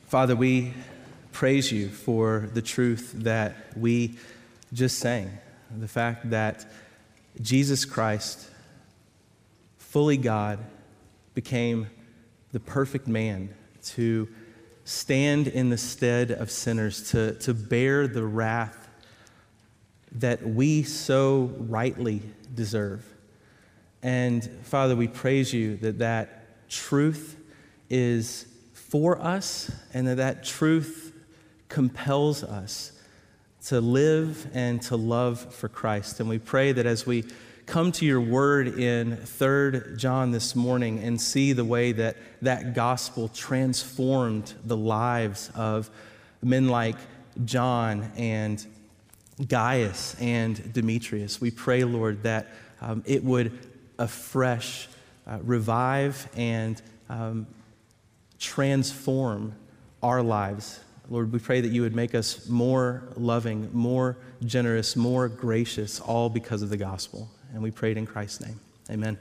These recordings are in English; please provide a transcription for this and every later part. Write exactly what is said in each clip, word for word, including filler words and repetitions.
Father, we praise you for the truth that we just sang, the fact that Jesus Christ, fully God, became the perfect man to stand in the stead of sinners, to, to bear the wrath that we so rightly deserve. And Father, we praise you that that truth is for us and that that truth compels us to live and to love for Christ. And we pray that as we come to your word in Third John this morning and see the way that that gospel transformed the lives of men like John and Gaius and Demetrius, we pray, Lord, that um, it would afresh uh, revive and um, transform our lives. Lord, we pray that you would make us more loving, more generous, more gracious, all because of the gospel. And we pray it in Christ's name. Amen.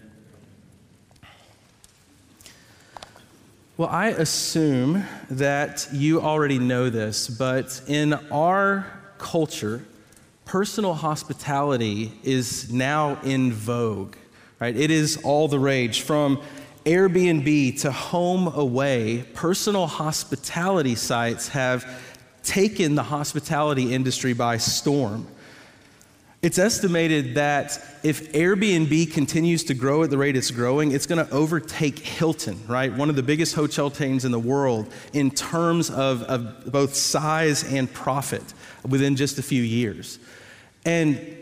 Well, I assume that you already know this, but in our culture, personal hospitality is now in vogue, right? It is all the rage. From Airbnb to HomeAway, personal hospitality sites have taken the hospitality industry by storm. It's estimated that if Airbnb continues to grow at the rate it's growing, it's going to overtake Hilton, right? One of the biggest hotel chains in the world in terms of, of both size and profit within just a few years. And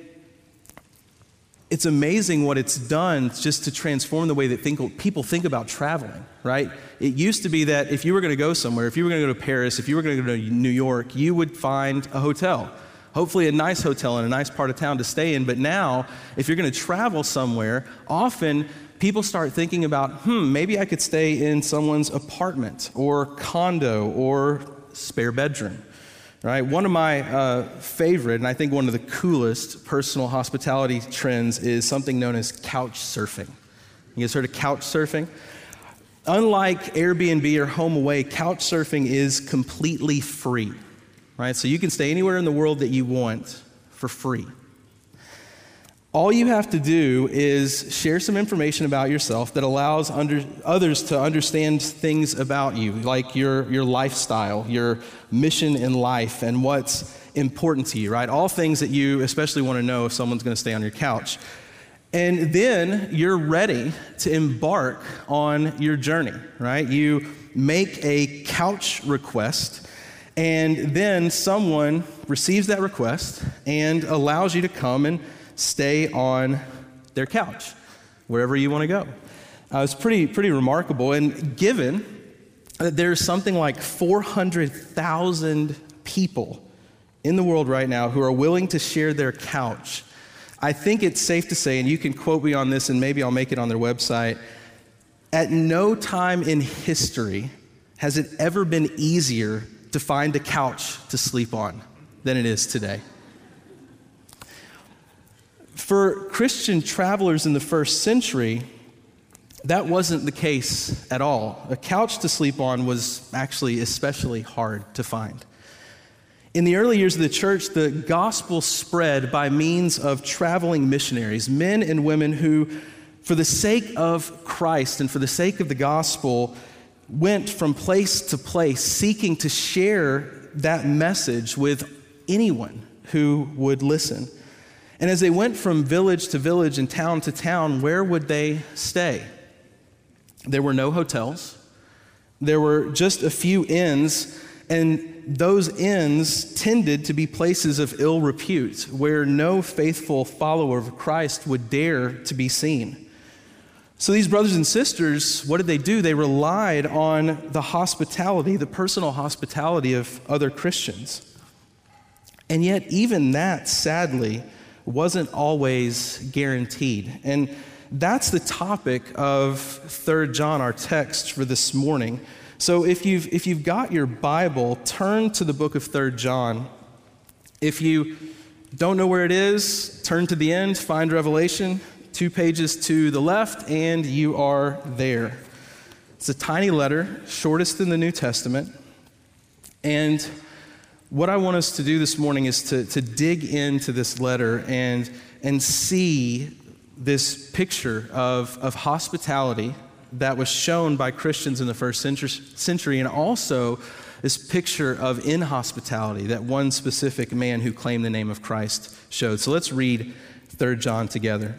it's amazing what it's done just to transform the way that think, people think about traveling, right? It used to be that if you were going to go somewhere, if you were going to go to Paris, if you were going to go to New York, you would find a hotel, hopefully a nice hotel in a nice part of town to stay in. But now, if you're going to travel somewhere, often people start thinking about, hmm, maybe I could stay in someone's apartment or condo or spare bedroom. Right? One of my uh, favorite, and I think one of the coolest personal hospitality trends is something known as couch surfing. You guys heard of couch surfing? Unlike Airbnb or HomeAway, couch surfing is completely free, right? So you can stay anywhere in the world that you want for free. All you have to do is share some information about yourself that allows under, others to understand things about you, like your, your lifestyle, your mission in life, and what's important to you, right? All things that you especially want to know if someone's going to stay on your couch. And then you're ready to embark on your journey, right? You make a couch request, and then someone receives that request and allows you to come and stay on their couch, wherever you want to go. Uh, it's pretty, pretty remarkable. And given that there's something like four hundred thousand people in the world right now who are willing to share their couch, I think it's safe to say, and you can quote me on this and maybe I'll make it on their website, at no time in history has it ever been easier to find a couch to sleep on than it is today. For Christian travelers in the first century, that wasn't the case at all. A couch to sleep on was actually especially hard to find. In the early years of the church, the gospel spread by means of traveling missionaries, men and women who, for the sake of Christ and for the sake of the gospel, went from place to place seeking to share that message with anyone who would listen. And as they went from village to village and town to town, where would they stay? There were no hotels. There were just a few inns, and those inns tended to be places of ill repute, where no faithful follower of Christ would dare to be seen. So these brothers and sisters, what did they do? They relied on the hospitality, the personal hospitality of other Christians. And yet, even that, sadly, wasn't always guaranteed. And that's the topic of Third John, our text for this morning. So if you've if you've got your Bible, turn to the book of Third John. If you don't know where it is, turn to the end, find Revelation, two pages to the left, and you are there. It's a tiny letter, shortest in the New Testament. And what I want us to do this morning is to, to dig into this letter and, and see this picture of, of hospitality that was shown by Christians in the first century, and also this picture of inhospitality that one specific man who claimed the name of Christ showed. So let's read Third John together.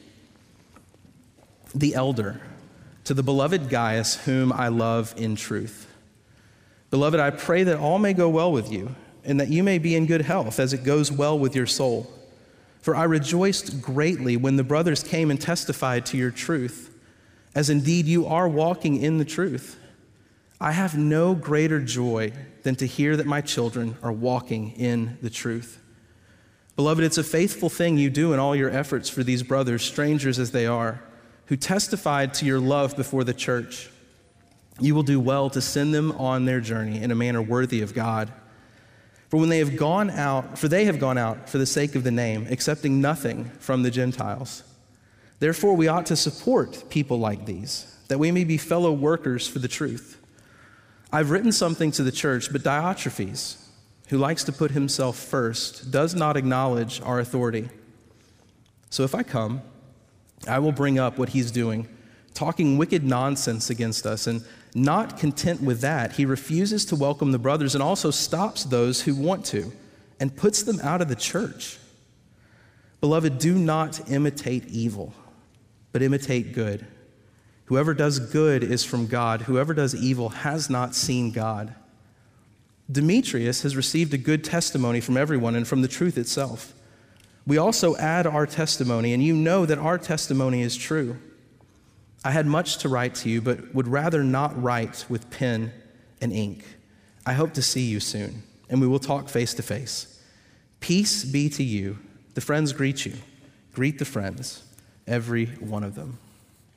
The elder, to the beloved Gaius, whom I love in truth. Beloved, I pray that all may go well with you, and that you may be in good health as it goes well with your soul. For I rejoiced greatly when the brothers came and testified to your truth, as indeed you are walking in the truth. I have no greater joy than to hear that my children are walking in the truth. Beloved, it's a faithful thing you do in all your efforts for these brothers, strangers as they are, who testified to your love before the church. You will do well to send them on their journey in a manner worthy of God. For when they have gone out, for they have gone out for the sake of the name, accepting nothing from the Gentiles. Therefore, we ought to support people like these, that we may be fellow workers for the truth. I've written something to the church, but Diotrephes, who likes to put himself first, does not acknowledge our authority. So if I come, I will bring up what he's doing, talking wicked nonsense against us, and not content with that, he refuses to welcome the brothers and also stops those who want to and puts them out of the church. Beloved, do not imitate evil, but imitate good. Whoever does good is from God. Whoever does evil has not seen God. Demetrius has received a good testimony from everyone and from the truth itself. We also add our testimony, and you know that our testimony is true. I had much to write to you, but would rather not write with pen and ink. I hope to see you soon, and we will talk face to face. Peace be to you. The friends greet you. Greet the friends, every one of them.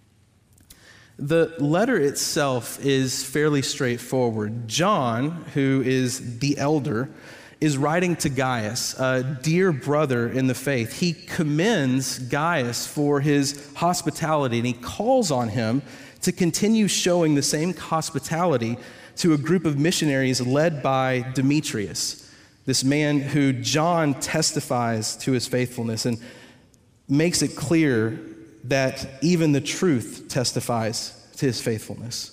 The letter itself is fairly straightforward. John, who is the elder, is writing to Gaius, a dear brother in the faith. He commends Gaius for his hospitality, and he calls on him to continue showing the same hospitality to a group of missionaries led by Demetrius, this man who John testifies to his faithfulness and makes it clear that even the truth testifies to his faithfulness.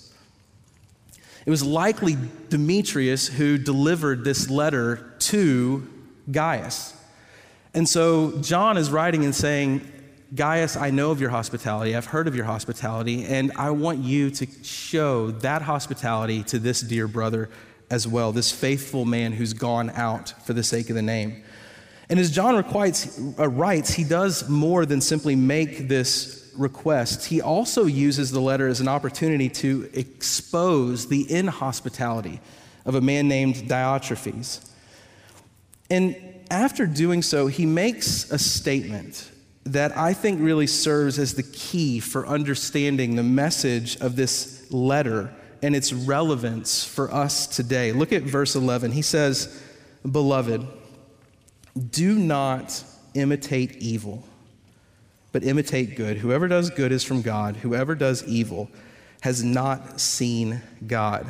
It was likely Demetrius who delivered this letter to Gaius. And so John is writing and saying, Gaius, I know of your hospitality. I've heard of your hospitality, and I want you to show that hospitality to this dear brother as well, this faithful man who's gone out for the sake of the name. And as John requites, uh, writes, he does more than simply make this request. He also uses the letter as an opportunity to expose the inhospitality of a man named Diotrephes. And after doing so, he makes a statement that I think really serves as the key for understanding the message of this letter and its relevance for us today. Look at verse eleven. He says, Beloved, do not imitate evil, but imitate good. Whoever does good is from God. Whoever does evil has not seen God.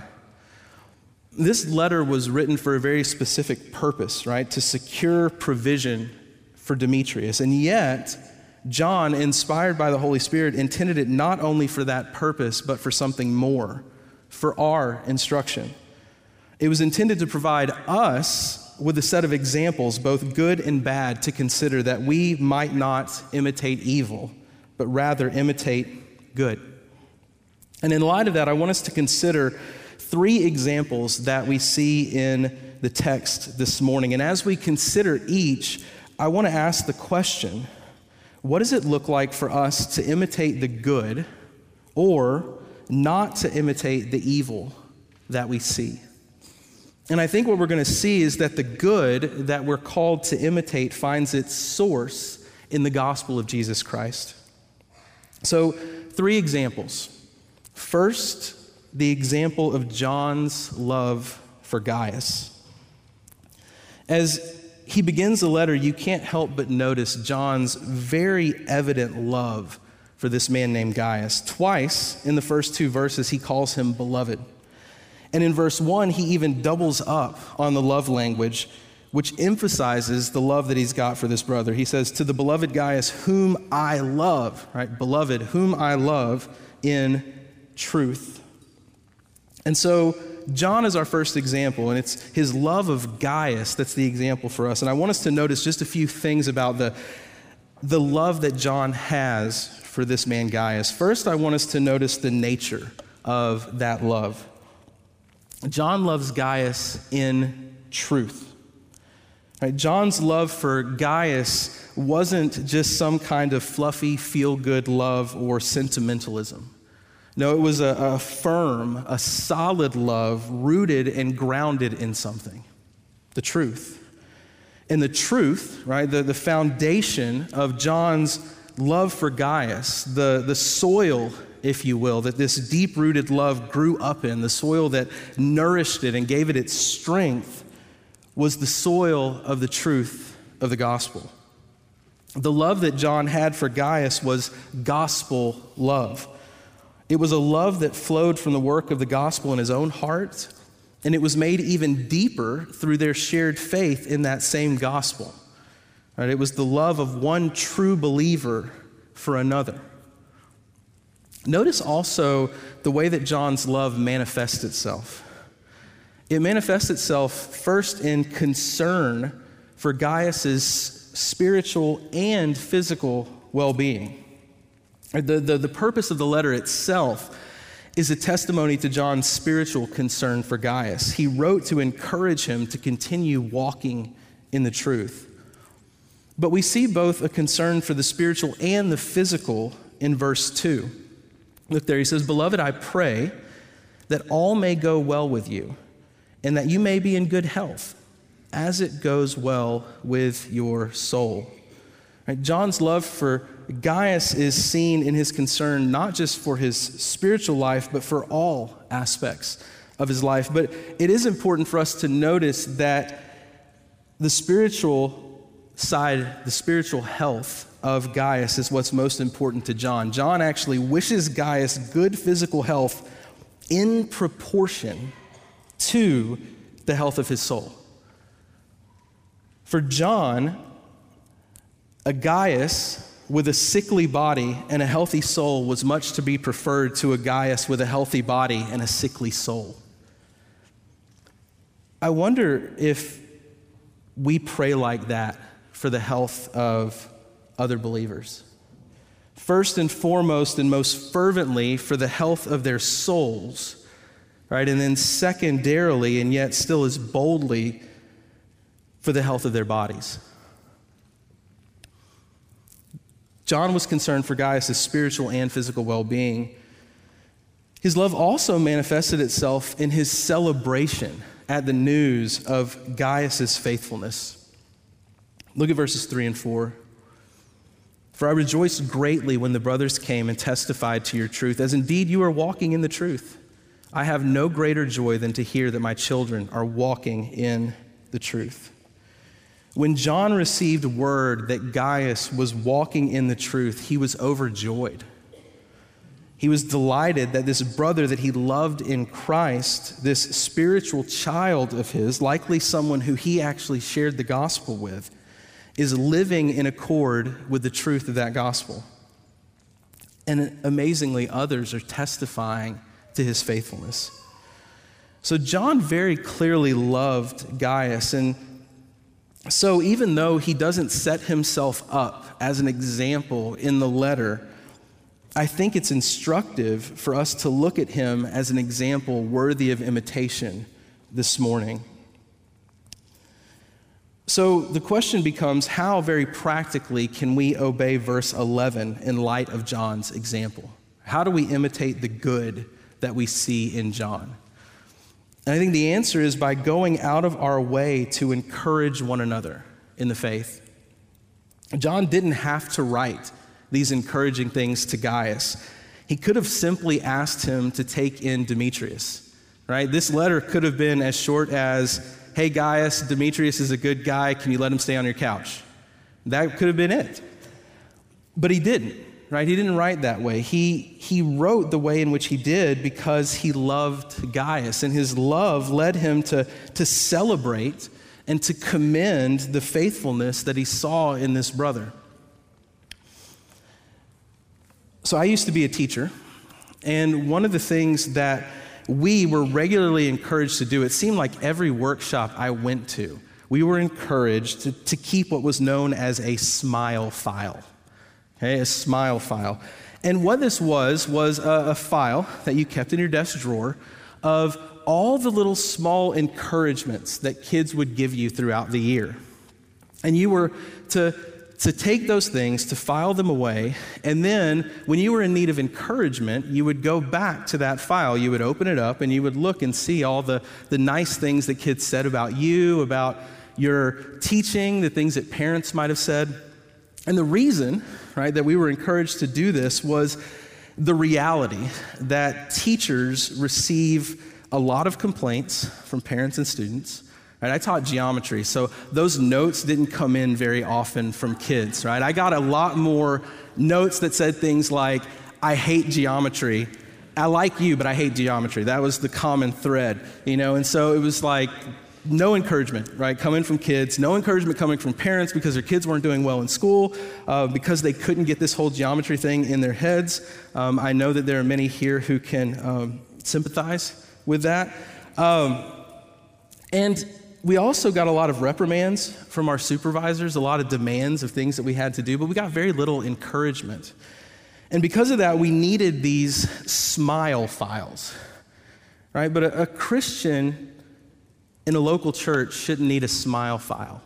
This letter was written for a very specific purpose, right? To secure provision for Demetrius. And yet, John, inspired by the Holy Spirit, intended it not only for that purpose, but for something more, for our instruction. It was intended to provide us with a set of examples, both good and bad, to consider that we might not imitate evil, but rather imitate good. And in light of that, I want us to consider three examples that we see in the text this morning. And as we consider each, I want to ask the question, what does it look like for us to imitate the good or not to imitate the evil that we see? And I think what we're going to see is that the good that we're called to imitate finds its source in the gospel of Jesus Christ. So, three examples. First, the example of John's love for Gaius. As he begins the letter, you can't help but notice John's very evident love for this man named Gaius. Twice in the first two verses, he calls him beloved. And in verse one, he even doubles up on the love language, which emphasizes the love that he's got for this brother. He says, to the beloved Gaius, whom I love, right? Beloved, whom I love in truth. And so John is our first example, and it's his love of Gaius that's the example for us. And I want us to notice just a few things about the, the love that John has for this man Gaius. First, I want us to notice the nature of that love. John loves Gaius in truth. Right? John's love for Gaius wasn't just some kind of fluffy, feel-good love or sentimentalism. No, it was a, a firm, a solid love rooted and grounded in something, the truth. And the truth, right, the, the foundation of John's love for Gaius, the, the soil, if you will, that this deep-rooted love grew up in, the soil that nourished it and gave it its strength, was the soil of the truth of the gospel. The love that John had for Gaius was gospel love. It was a love that flowed from the work of the gospel in his own heart, and it was made even deeper through their shared faith in that same gospel. Right? It was the love of one true believer for another. Notice also the way that John's love manifests itself. It manifests itself first in concern for Gaius's spiritual and physical well-being. The, the, the purpose of the letter itself is a testimony to John's spiritual concern for Gaius. He wrote to encourage him to continue walking in the truth. But we see both a concern for the spiritual and the physical in verse two. Look there, he says, "Beloved, I pray that all may go well with you, and that you may be in good health, as it goes well with your soul." Right? John's love for Gaius is seen in his concern not just for his spiritual life, but for all aspects of his life. But it is important for us to notice that the spiritual side, the spiritual health of Gaius is what's most important to John. John actually wishes Gaius good physical health in proportion to the health of his soul. For John, a Gaius with a sickly body and a healthy soul was much to be preferred to a Gaius with a healthy body and a sickly soul. I wonder if we pray like that for the health of other believers. First and foremost and most fervently for the health of their souls, right? And then secondarily, and yet still as boldly, for the health of their bodies. John was concerned for Gaius' spiritual and physical well-being. His love also manifested itself in his celebration at the news of Gaius' faithfulness. Look at verses three and four. "For I rejoiced greatly when the brothers came and testified to your truth, as indeed you are walking in the truth. I have no greater joy than to hear that my children are walking in the truth." When John received word that Gaius was walking in the truth, he was overjoyed. He was delighted that this brother that he loved in Christ, this spiritual child of his, likely someone who he actually shared the gospel with, is living in accord with the truth of that gospel. And amazingly, others are testifying to his faithfulness. So John very clearly loved Gaius, and so even though he doesn't set himself up as an example in the letter, I think it's instructive for us to look at him as an example worthy of imitation this morning. So the question becomes, how very practically can we obey verse eleven in light of John's example? How do we imitate the good that we see in John? And I think the answer is by going out of our way to encourage one another in the faith. John didn't have to write these encouraging things to Gaius. He could have simply asked him to take in Demetrius, right? This letter could have been as short as, "Hey Gaius, Demetrius is a good guy. Can you let him stay on your couch?" That could have been it. But he didn't. right? He didn't write that way. He, he wrote the way in which he did because he loved Gaius, and his love led him to, to celebrate and to commend the faithfulness that he saw in this brother. So I used to be a teacher, and one of the things that we were regularly encouraged to do, it seemed like every workshop I went to, we were encouraged to, to keep what was known as a smile file. Okay, a smile file. And what this was, was a, a file that you kept in your desk drawer of all the little small encouragements that kids would give you throughout the year. And you were to, to take those things, to file them away, and then when you were in need of encouragement, you would go back to that file. You would open it up and you would look and see all the, the nice things that kids said about you, about your teaching, the things that parents might have said. And the reason, right, that we were encouraged to do this was the reality that teachers receive a lot of complaints from parents and students. Right? I taught geometry, so those notes didn't come in very often from kids, right? I got a lot more notes that said things like, I hate geometry. I like you, but I hate geometry. That was the common thread, you know? And so it was like, no encouragement, right, coming from kids, no encouragement coming from parents because their kids weren't doing well in school, uh, because they couldn't get this whole geometry thing in their heads. Um, I know that there are many here who can um, sympathize with that. Um, and we also got a lot of reprimands from our supervisors, a lot of demands of things that we had to do, but we got very little encouragement. And because of that, we needed these smile files, right? But a, a Christian in a local church shouldn't need a smile file.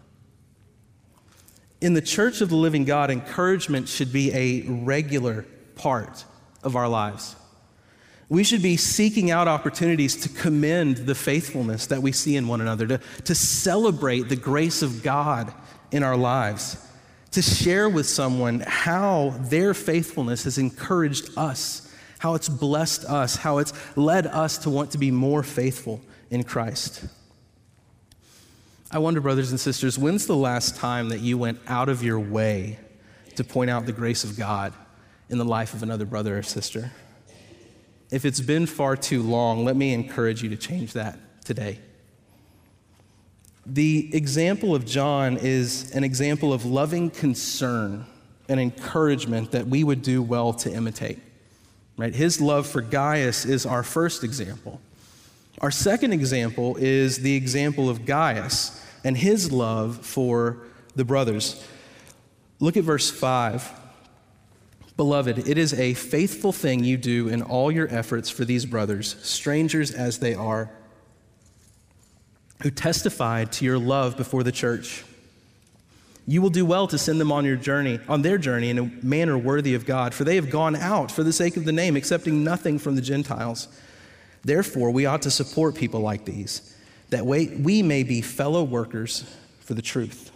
In the church of the living God, encouragement should be a regular part of our lives. We should be seeking out opportunities to commend the faithfulness that we see in one another, to, to celebrate the grace of God in our lives, to share with someone how their faithfulness has encouraged us, how it's blessed us, how it's led us to want to be more faithful in Christ. I wonder, brothers and sisters, when's the last time that you went out of your way to point out the grace of God in the life of another brother or sister? If it's been far too long, let me encourage you to change that today. The example of John is an example of loving concern and encouragement that we would do well to imitate. Right? His love for Gaius is our first example. Our second example is the example of Gaius and his love for the brothers. Look at verse five. Beloved, it is a faithful thing you do in all your efforts for these brothers, strangers as they are, who testified to your love before the church. You will do well to send them on your journey, on their journey in a manner worthy of God, for they have gone out for the sake of the name, accepting nothing from the Gentiles. Therefore, we ought to support people like these, that we, we may be fellow workers for the truth.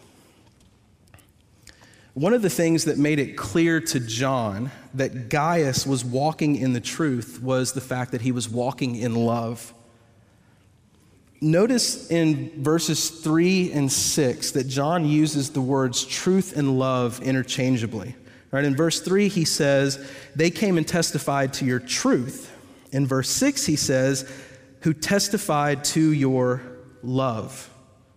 One of the things that made it clear to John that Gaius was walking in the truth was the fact that he was walking in love. Notice in verses three and six that John uses the words truth and love interchangeably. Right? In verse three, he says, they came and testified to your truth. In verse six, he says, who testified to your love.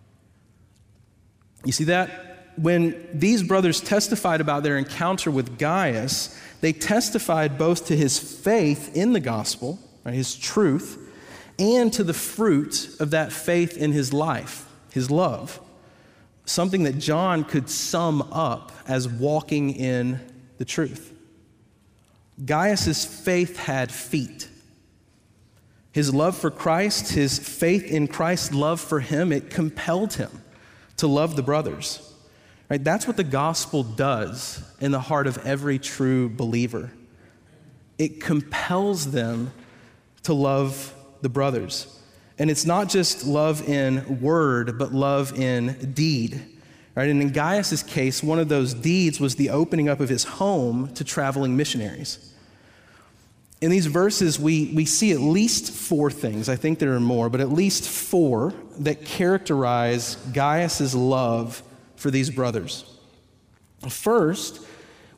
You see that? When these brothers testified about their encounter with Gaius, they testified both to his faith in the gospel, right, his truth, and to the fruit of that faith in his life, his love. Something that John could sum up as walking in the truth. Gaius' faith had feet. His love for Christ, his faith in Christ's love for him, it compelled him to love the brothers. Right? That's what the gospel does in the heart of every true believer. It compels them to love the brothers. And it's not just love in word, but love in deed. Right? And in Gaius' case, one of those deeds was the opening up of his home to traveling missionaries. In these verses, we, we see at least four things. I think there are more, but at least four that characterize Gaius' love for these brothers. First,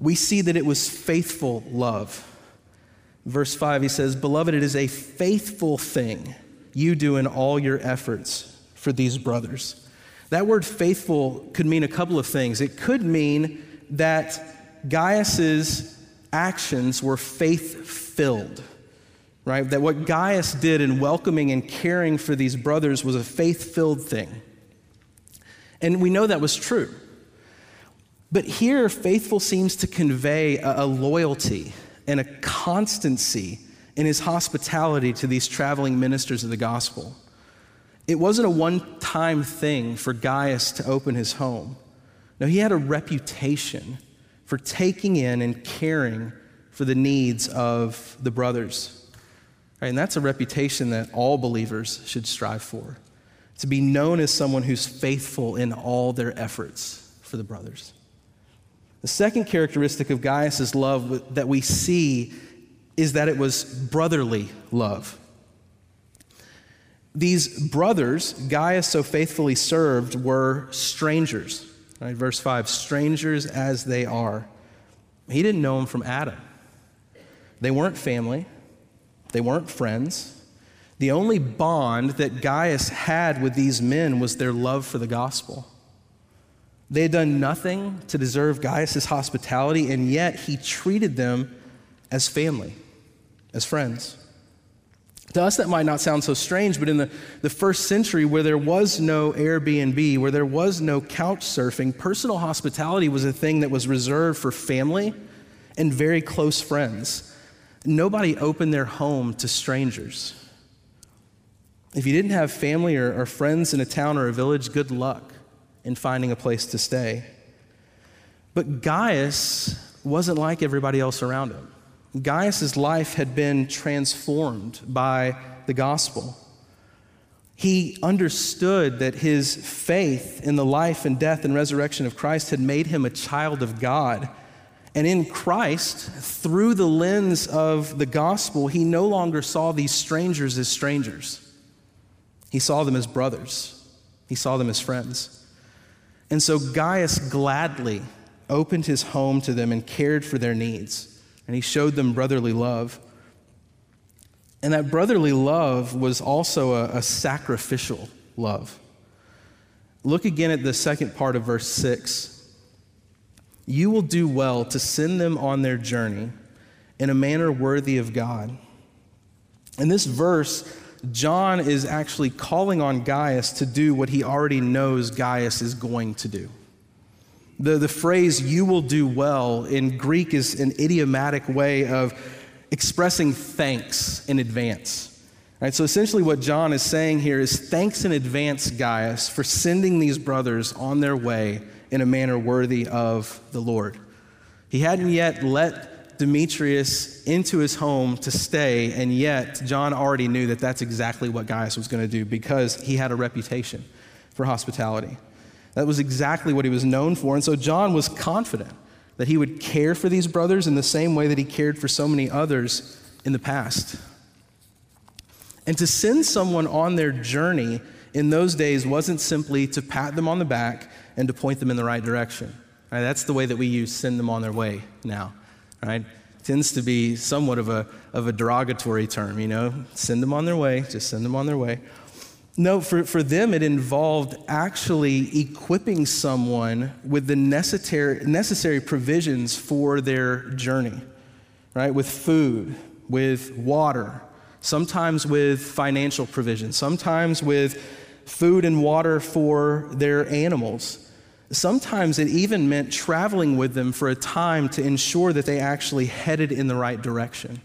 we see that it was faithful love. Verse five, he says, "Beloved, it is a faithful thing you do in all your efforts for these brothers." That word faithful could mean a couple of things. It could mean that Gaius's actions were faith-filled, right? That what Gaius did in welcoming and caring for these brothers was a faith-filled thing. And we know that was true. But here, faithful seems to convey a, a loyalty and a constancy in his hospitality to these traveling ministers of the gospel. It wasn't a one-time thing for Gaius to open his home. No, he had a reputation for taking in and caring for the needs of the brothers. Right, and that's a reputation that all believers should strive for, to be known as someone who's faithful in all their efforts for the brothers. The second characteristic of Gaius' love that we see is that it was brotherly love. These brothers Gaius so faithfully served were strangers. Right, verse five, strangers as they are. He didn't know them from Adam. They weren't family. They weren't friends. The only bond that Gaius had with these men was their love for the gospel. They had done nothing to deserve Gaius' hospitality, and yet he treated them as family, as friends. To us, that might not sound so strange, but in the, the first century, where there was no Airbnb, where there was no couch surfing, personal hospitality was a thing that was reserved for family and very close friends. Nobody opened their home to strangers. If you didn't have family or, or friends in a town or a village, good luck in finding a place to stay. But Gaius wasn't like everybody else around him. Gaius' life had been transformed by the gospel. He understood that his faith in the life and death and resurrection of Christ had made him a child of God. And in Christ, through the lens of the gospel, he no longer saw these strangers as strangers. He saw them as brothers. He saw them as friends. And so Gaius gladly opened his home to them and cared for their needs. And he showed them brotherly love. And that brotherly love was also a, a sacrificial love. Look again at the second part of verse six. You will do well to send them on their journey in a manner worthy of God. In this verse, John is actually calling on Gaius to do what he already knows Gaius is going to do. The, the phrase, you will do well, in Greek is an idiomatic way of expressing thanks in advance. Right? So essentially what John is saying here is thanks in advance, Gaius, for sending these brothers on their way in a manner worthy of the Lord. He hadn't yet let Demetrius into his home to stay, and yet John already knew that that's exactly what Gaius was going to do because he had a reputation for hospitality. That was exactly what he was known for. And so John was confident that he would care for these brothers in the same way that he cared for so many others in the past. And to send someone on their journey in those days wasn't simply to pat them on the back and to point them in the right direction. Right? That's the way that we use send them on their way now. Right? It tends to be somewhat of a, of a derogatory term, you know, send them on their way, just send them on their way. No, for, for them, it involved actually equipping someone with the necessary, necessary provisions for their journey, right? With food, with water, sometimes with financial provisions, sometimes with food and water for their animals. Sometimes it even meant traveling with them for a time to ensure that they actually headed in the right direction.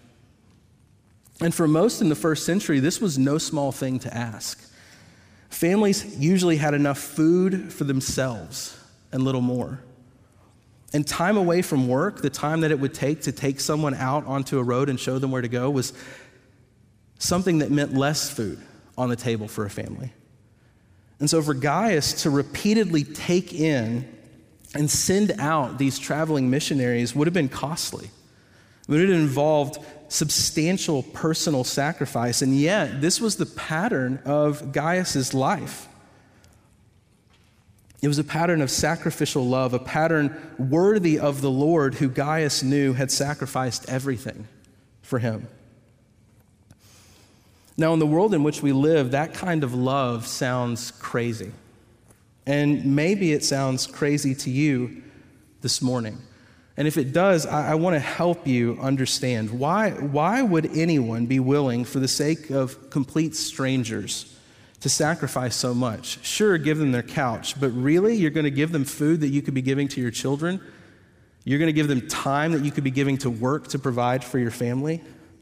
And for most in the first century, this was no small thing to ask. Families usually had enough food for themselves and little more. And time away from work, the time that it would take to take someone out onto a road and show them where to go, was something that meant less food on the table for a family. And so for Gaius to repeatedly take in and send out these traveling missionaries would have been costly. It would have involved substantial personal sacrifice, and yet this was the pattern of Gaius' life. It was a pattern of sacrificial love, a pattern worthy of the Lord who Gaius knew had sacrificed everything for him. Now, in the world in which we live, that kind of love sounds crazy. And maybe it sounds crazy to you this morning. And if it does, I, I want to help you understand why, why would anyone be willing, for the sake of complete strangers, to sacrifice so much? Sure, give them their couch, but really, you're going to give them food that you could be giving to your children? You're going to give them time that you could be giving to work to provide for your family?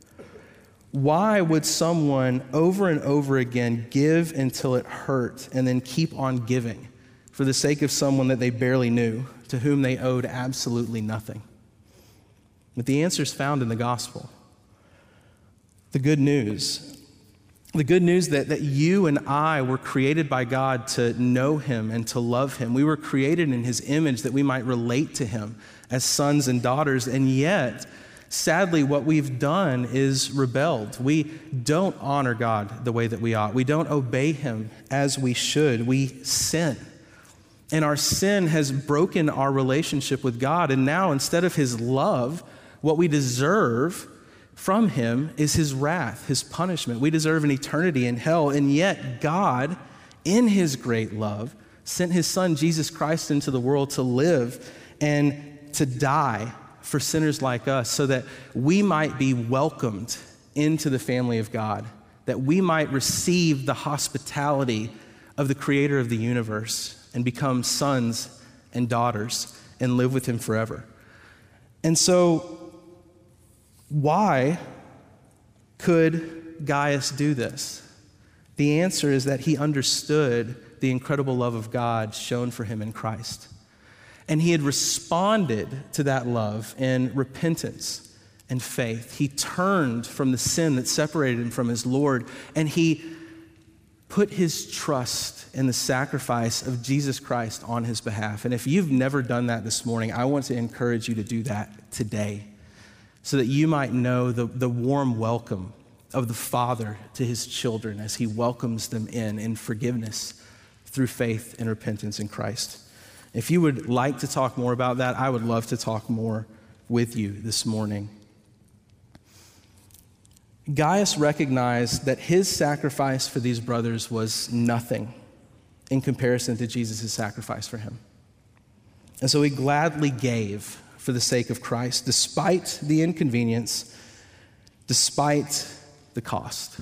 Why would someone over and over again give until it hurt and then keep on giving for the sake of someone that they barely knew, to whom they owed absolutely nothing? But the answer is found in the gospel. The good news. The good news that, that you and I were created by God to know him and to love him. We were created in his image that we might relate to him as sons and daughters, and yet, sadly, what we've done is rebelled. We don't honor God the way that we ought. We don't obey him as we should. We sin. And our sin has broken our relationship with God. And now, instead of his love, what we deserve from him is his wrath, his punishment. We deserve an eternity in hell. And yet, God, in his great love, sent his son, Jesus Christ, into the world to live and to die for sinners like us, so that we might be welcomed into the family of God, that we might receive the hospitality of the creator of the universe and become sons and daughters and live with him forever. And so, why could Gaius do this? The answer is that he understood the incredible love of God shown for him in Christ. And he had responded to that love in repentance and faith. He turned from the sin that separated him from his Lord, and he put his trust in the sacrifice of Jesus Christ on his behalf. And if you've never done that this morning, I want to encourage you to do that today, so that you might know the, the warm welcome of the Father to his children as he welcomes them in in forgiveness through faith and repentance in Christ. If you would like to talk more about that, I would love to talk more with you this morning. Gaius recognized that his sacrifice for these brothers was nothing in comparison to Jesus' sacrifice for him. And so he gladly gave for the sake of Christ, despite the inconvenience, despite the cost.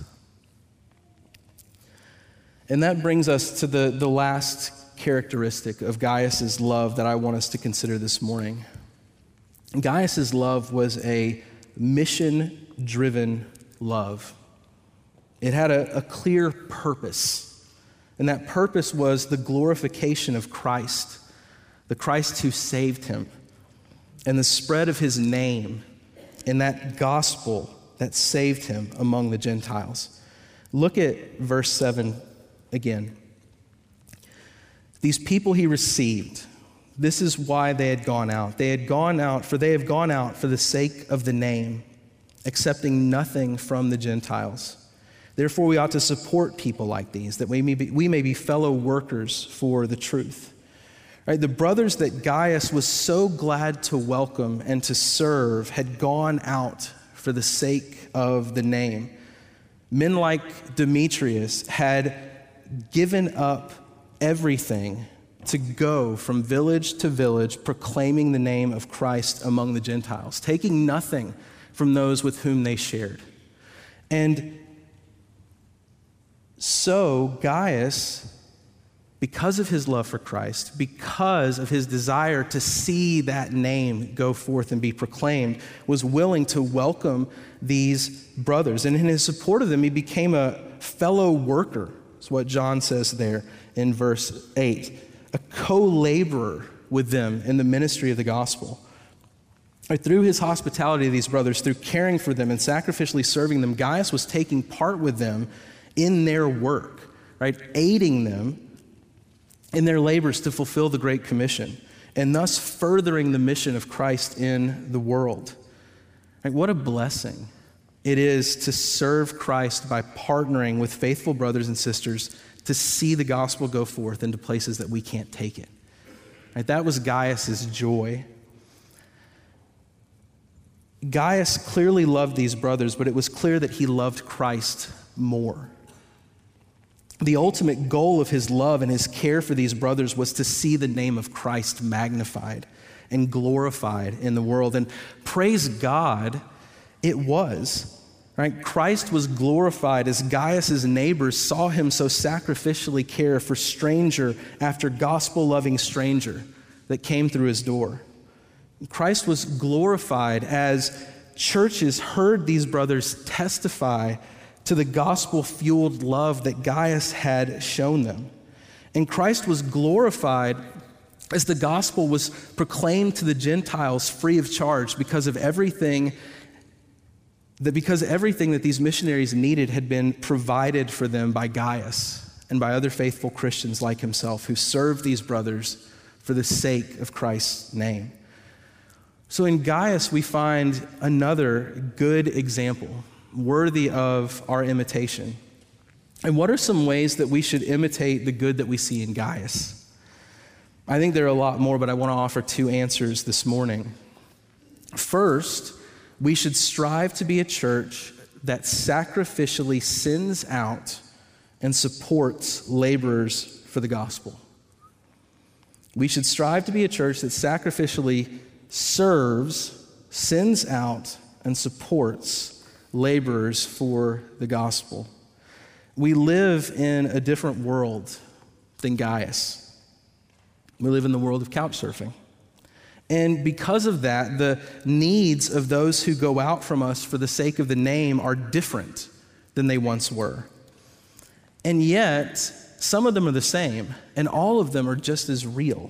And that brings us to the, the last characteristic of Gaius' love that I want us to consider this morning. Gaius' love was a mission-driven love. It had a, a clear purpose, and that purpose was the glorification of Christ, the Christ who saved him, and the spread of his name in that gospel that saved him among the Gentiles. Look at verse seven again. These people he received, this is why they had gone out. They had gone out, for they have gone out for the sake of the name, accepting nothing from the Gentiles. Therefore, we ought to support people like these, that we may be, we may be fellow workers for the truth. Right? The brothers that Gaius was so glad to welcome and to serve had gone out for the sake of the name. Men like Demetrius had given up everything to go from village to village proclaiming the name of Christ among the Gentiles, taking nothing from those with whom they shared. And so Gaius, because of his love for Christ, because of his desire to see that name go forth and be proclaimed, was willing to welcome these brothers. And in his support of them, he became a fellow worker. That's what John says there in verse eight. A co-laborer with them in the ministry of the gospel. Right, through his hospitality to these brothers, through caring for them and sacrificially serving them, Gaius was taking part with them in their work, right, aiding them in their labors to fulfill the Great Commission, and thus furthering the mission of Christ in the world. Right, what a blessing it is to serve Christ by partnering with faithful brothers and sisters to see the gospel go forth into places that we can't take it. Right? That was Gaius's joy. Gaius clearly loved these brothers, but it was clear that he loved Christ more. The ultimate goal of his love and his care for these brothers was to see the name of Christ magnified and glorified in the world. And praise God, it was. Right? Christ was glorified as Gaius's neighbors saw him so sacrificially care for stranger after gospel-loving stranger that came through his door. Christ was glorified as churches heard these brothers testify to the gospel-fueled love that Gaius had shown them. And Christ was glorified as the gospel was proclaimed to the Gentiles free of charge because of everything that because everything that these missionaries needed had been provided for them by Gaius and by other faithful Christians like himself who served these brothers for the sake of Christ's name. So in Gaius, we find another good example worthy of our imitation. And what are some ways that we should imitate the good that we see in Gaius? I think there are a lot more, but I want to offer two answers this morning. First, we should strive to be a church that sacrificially sends out and supports laborers for the gospel. We should strive to be a church that sacrificially serves, sends out, and supports laborers for the gospel. We live in a different world than Gaius. We live in the world of couch surfing. And because of that, the needs of those who go out from us for the sake of the name are different than they once were. And yet, some of them are the same, and all of them are just as real.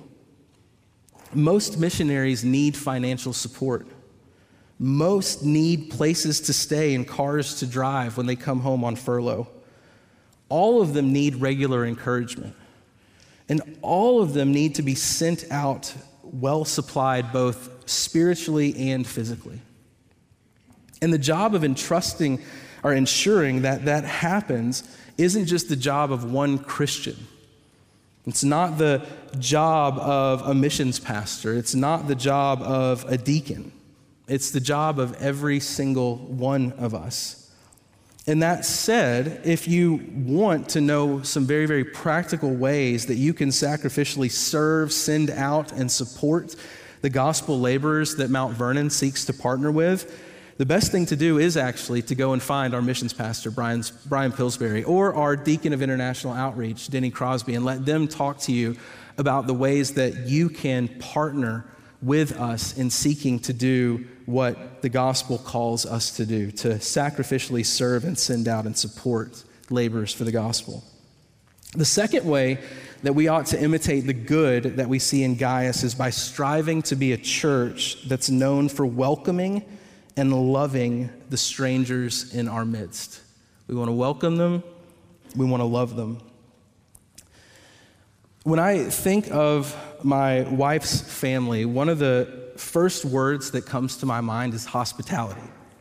Most missionaries need financial support. Most need places to stay and cars to drive when they come home on furlough. All of them need regular encouragement. And all of them need to be sent out well supplied both spiritually and physically. And the job of entrusting or ensuring that that happens isn't just the job of one Christian. It's not the job of a missions pastor. It's not the job of a deacon. It's the job of every single one of us. And that said, if you want to know some very, very practical ways that you can sacrificially serve, send out, and support the gospel laborers that Mount Vernon seeks to partner with, the best thing to do is actually to go and find our missions pastor, Brian, Brian Pillsbury, or our deacon of international outreach, Denny Crosby, and let them talk to you about the ways that you can partner with us in seeking to do what the gospel calls us to do, to sacrificially serve and send out and support laborers for the gospel. The second way that we ought to imitate the good that we see in Gaius is by striving to be a church that's known for welcoming and loving the strangers in our midst. We want to welcome them. We want to love them. When I think of my wife's family, one of the first words that comes to my mind is hospitality.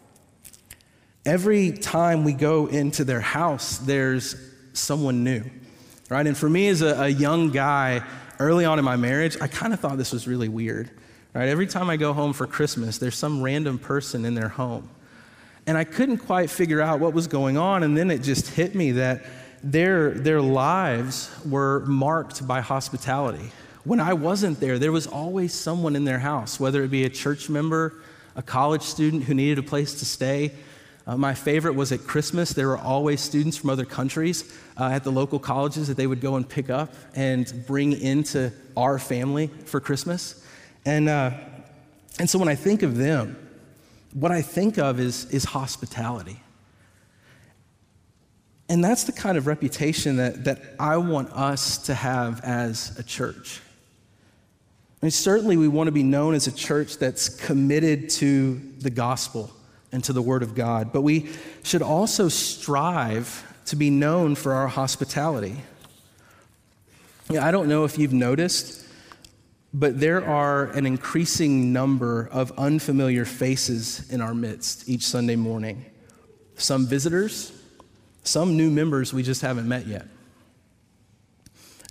Every time we go into their house, there's someone new, right? And for me as a, a young guy, early on in my marriage, I kind of thought this was really weird, right? Every time I go home for Christmas, there's some random person in their home. And I couldn't quite figure out what was going on, and then it just hit me that Their, their lives were marked by hospitality. When I wasn't there, there was always someone in their house, whether it be a church member, a college student who needed a place to stay. Uh, my favorite was at Christmas. There were always students from other countries uh, at the local colleges that they would go and pick up and bring into our family for Christmas. And, uh, and so when I think of them, what I think of is, is hospitality. And that's the kind of reputation that, that I want us to have as a church. I mean, certainly we want to be known as a church that's committed to the gospel and to the Word of God, but we should also strive to be known for our hospitality. Yeah, I don't know if you've noticed, but there are an increasing number of unfamiliar faces in our midst each Sunday morning. Some visitors, some new members we just haven't met yet.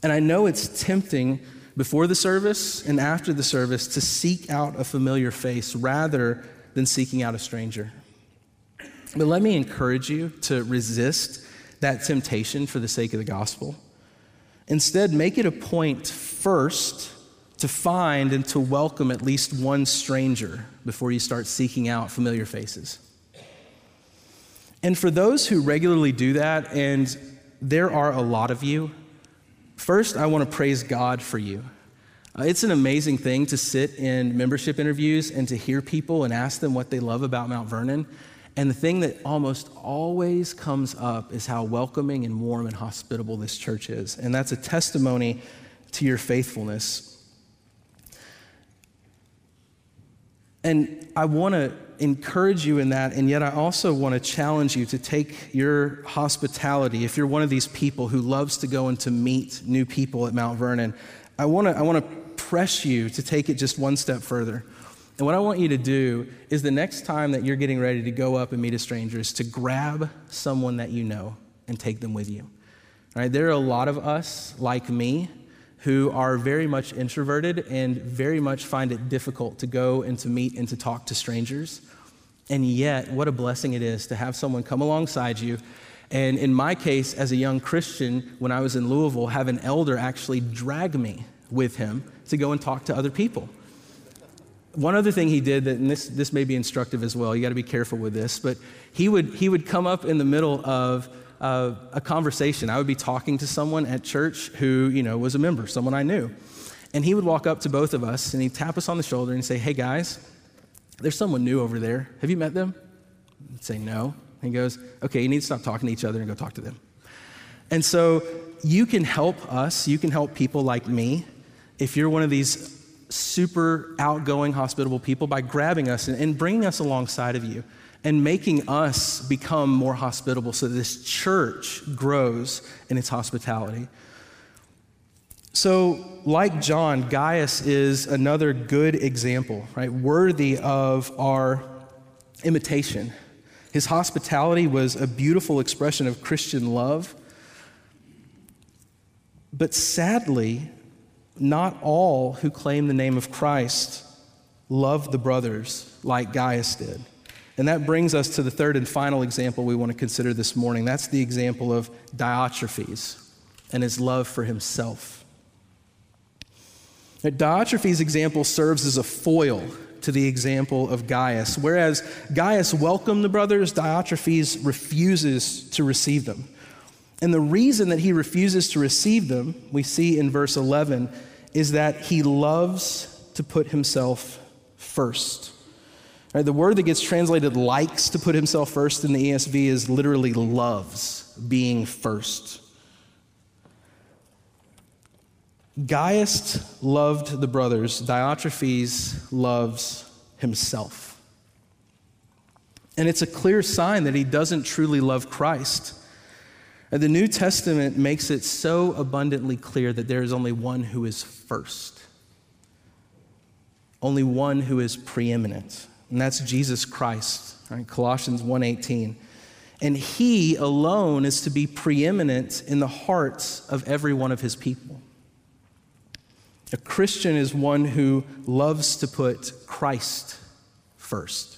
And I know it's tempting before the service and after the service to seek out a familiar face rather than seeking out a stranger. But let me encourage you to resist that temptation for the sake of the gospel. Instead, make it a point first to find and to welcome at least one stranger before you start seeking out familiar faces. And for those who regularly do that, and there are a lot of you, first I want to praise God for you. Uh, it's an amazing thing to sit in membership interviews and to hear people and ask them what they love about Mount Vernon. And the thing that almost always comes up is how welcoming and warm and hospitable this church is. And that's a testimony to your faithfulness. And I want to encourage you in that, and yet I also want to challenge you to take your hospitality. If you're one of these people who loves to go and to meet new people at Mount Vernon, I want to I want to press you to take it just one step further. And what I want you to do is the next time that you're getting ready to go up and meet a stranger is to grab someone that you know and take them with you. All right? There are a lot of us, like me, who are very much introverted and very much find it difficult to go and to meet and to talk to strangers. And yet, what a blessing it is to have someone come alongside you. And in my case, as a young Christian, when I was in Louisville, have an elder actually drag me with him to go and talk to other people. One other thing he did, that, and this, this may be instructive as well, you got to be careful with this, but he would he would come up in the middle of uh, a conversation. I would be talking to someone at church who, you know, was a member, someone I knew. And he would walk up to both of us and he'd tap us on the shoulder and say, "Hey guys, there's someone new over there. Have you met them?" I'd say, "No." And he goes, "Okay, you need to stop talking to each other and go talk to them." And so you can help us, you can help people like me, if you're one of these super outgoing, hospitable people, by grabbing us and, and bringing us alongside of you and making us become more hospitable so that this church grows in its hospitality. So, like John, Gaius is another good example, right? Worthy of our imitation. His hospitality was a beautiful expression of Christian love. But sadly, not all who claim the name of Christ love the brothers like Gaius did. And that brings us to the third and final example we want to consider this morning. That's the example of Diotrephes and his love for himself. Now, Diotrephes' example serves as a foil to the example of Gaius. Whereas Gaius welcomed the brothers, Diotrephes refuses to receive them. And the reason that he refuses to receive them, we see in verse eleven, is that he loves to put himself first. Right, the word that gets translated likes to put himself first in the E S V is literally loves being first. Gaius loved the brothers. Diotrephes loves himself. And it's a clear sign that he doesn't truly love Christ. The New Testament makes it so abundantly clear that there is only one who is first, only one who is preeminent, and that's Jesus Christ, right? Colossians one eighteen. And he alone is to be preeminent in the hearts of every one of his people. A Christian is one who loves to put Christ first.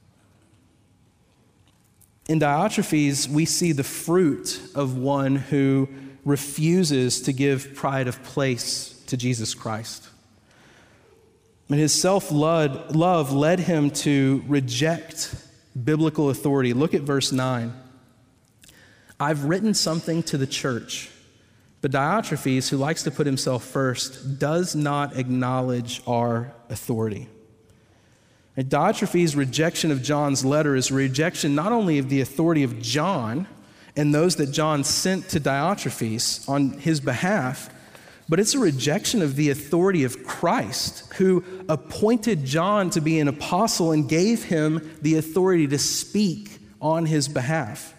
In Diotrephes, we see the fruit of one who refuses to give pride of place to Jesus Christ. And his self-love led him to reject biblical authority. Look at verse nine. "I've written something to the church, but Diotrephes, who likes to put himself first, does not acknowledge our authority." And Diotrephes' rejection of John's letter is a rejection not only of the authority of John and those that John sent to Diotrephes on his behalf, but it's a rejection of the authority of Christ, who appointed John to be an apostle and gave him the authority to speak on his behalf.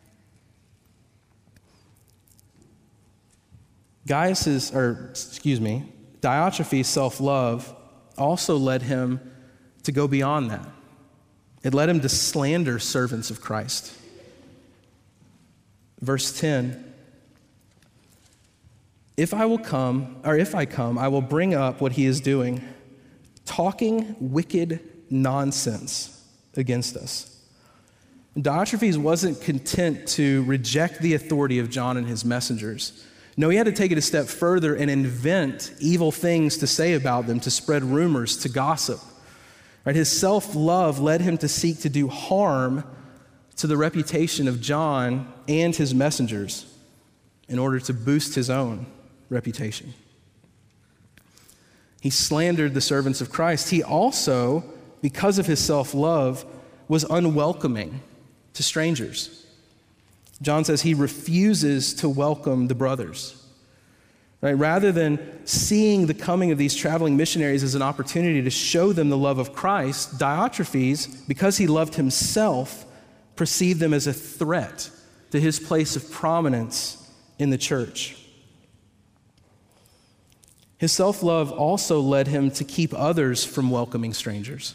Gaius's, or excuse me, Diotrephes' self-love also led him to go beyond that. It led him to slander servants of Christ. Verse ten, If I will come, or if I come, I will bring up what he is doing, talking wicked nonsense against us. Diotrephes wasn't content to reject the authority of John and his messengers. No, he had to take it a step further and invent evil things to say about them, to spread rumors, to gossip. Right? His self-love led him to seek to do harm to the reputation of John and his messengers in order to boost his own reputation. He slandered the servants of Christ. He also, because of his self-love, was unwelcoming to strangers. John says he refuses to welcome the brothers. Right? Rather than seeing the coming of these traveling missionaries as an opportunity to show them the love of Christ, Diotrephes, because he loved himself, perceived them as a threat to his place of prominence in the church. His self-love also led him to keep others from welcoming strangers.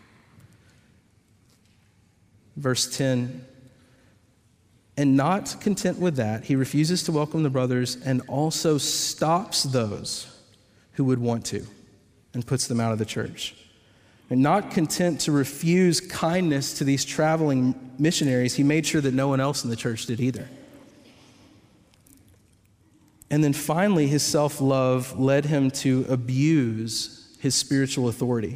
Verse ten, and not content with that, he refuses to welcome the brothers and also stops those who would want to and puts them out of the church. And not content to refuse kindness to these traveling missionaries, he made sure that no one else in the church did either. And then finally, his self-love led him to abuse his spiritual authority.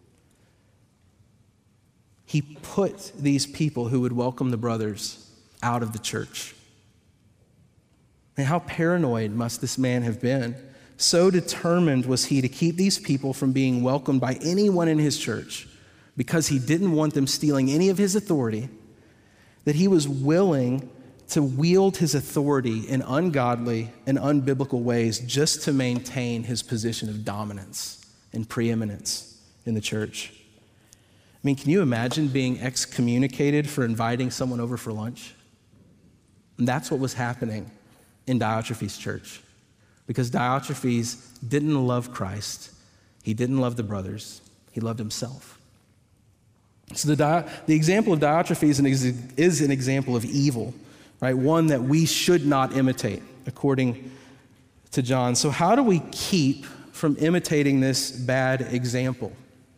He put these people who would welcome the brothers out of the church. And how paranoid must this man have been? So determined was he to keep these people from being welcomed by anyone in his church because he didn't want them stealing any of his authority, that he was willing to wield his authority in ungodly and unbiblical ways just to maintain his position of dominance and preeminence in the church. I mean, can you imagine being excommunicated for inviting someone over for lunch? And that's what was happening in Diotrephes' church. Because Diotrephes didn't love Christ. He didn't love the brothers. He loved himself. So the, Di- the example of Diotrephes is an example of evil, right? One that we should not imitate, according to John. So how do we keep from imitating this bad example?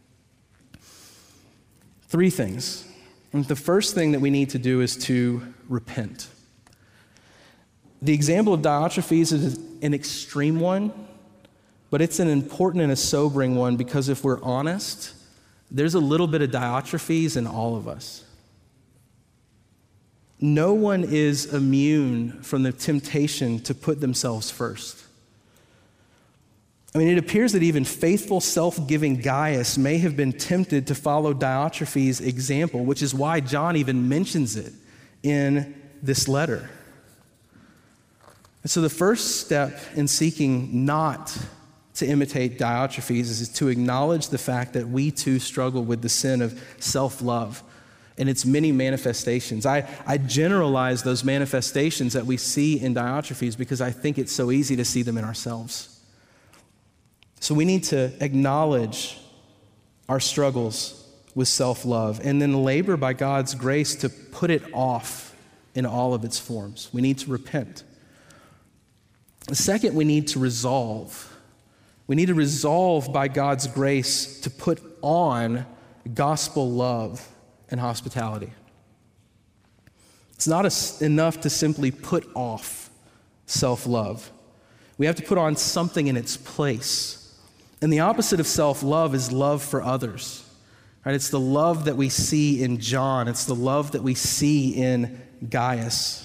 Three things. And the first thing that we need to do is to repent. The example of Diotrephes is an extreme one, but it's an important and a sobering one because if we're honest, there's a little bit of Diotrephes in all of us. No one is immune from the temptation to put themselves first. I mean, it appears that even faithful, self-giving Gaius may have been tempted to follow Diotrephes' example, which is why John even mentions it in this letter. And so the first step in seeking not to imitate Diotrephes is to acknowledge the fact that we too struggle with the sin of self-love and its many manifestations. I, I generalize those manifestations that we see in Diotrephes because I think it's so easy to see them in ourselves. So we need to acknowledge our struggles with self-love and then labor by God's grace to put it off in all of its forms. We need to repent. Second, we need to resolve. We need to resolve by God's grace to put on gospel love and hospitality. It's not a, enough to simply put off self-love. We have to put on something in its place. And the opposite of self-love is love for others. Right? It's the love that we see in John. It's the love that we see in Gaius.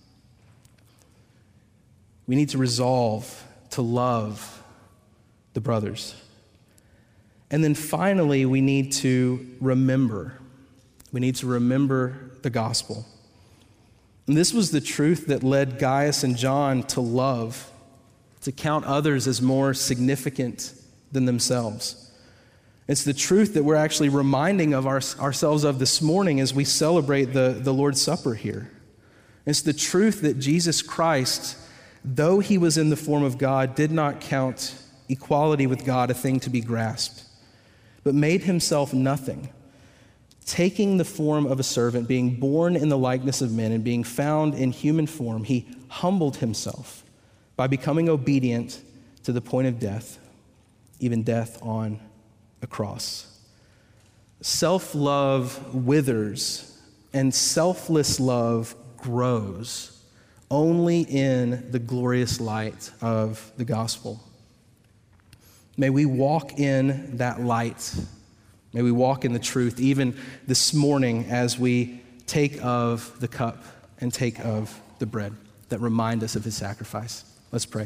We need to resolve to love the brothers. And then finally, we need to remember. We need to remember the gospel. And this was the truth that led Gaius and John to love, to count others as more significant than themselves. It's the truth that we're actually reminding of our, ourselves of this morning as we celebrate the, the Lord's Supper here. It's the truth that Jesus Christ, though he was in the form of God, did not count equality with God a thing to be grasped, but made himself nothing, taking the form of a servant, being born in the likeness of men, and being found in human form, he humbled himself by becoming obedient to the point of death, even death on a cross. Self-love withers, and selfless love grows only in the glorious light of the gospel. May we walk in that light. May we walk in the truth, even this morning as we take of the cup and take of the bread that remind us of his sacrifice. Let's pray.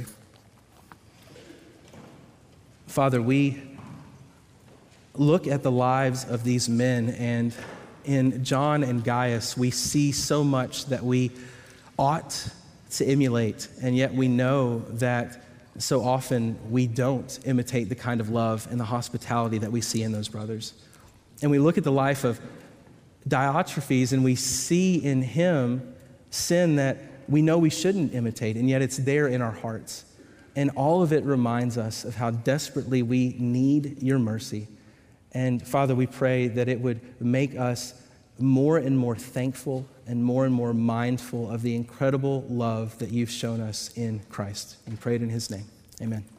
Father, we look at the lives of these men, and in John and Gaius, we see so much that we ought to emulate, and yet we know that so often we don't imitate the kind of love and the hospitality that we see in those brothers. And we look at the life of Diotrephes, and we see in him sin that we know we shouldn't imitate, and yet it's there in our hearts. And all of it reminds us of how desperately we need your mercy. And Father, we pray that it would make us more and more thankful and more and more mindful of the incredible love that you've shown us in Christ. We pray it in his name. Amen.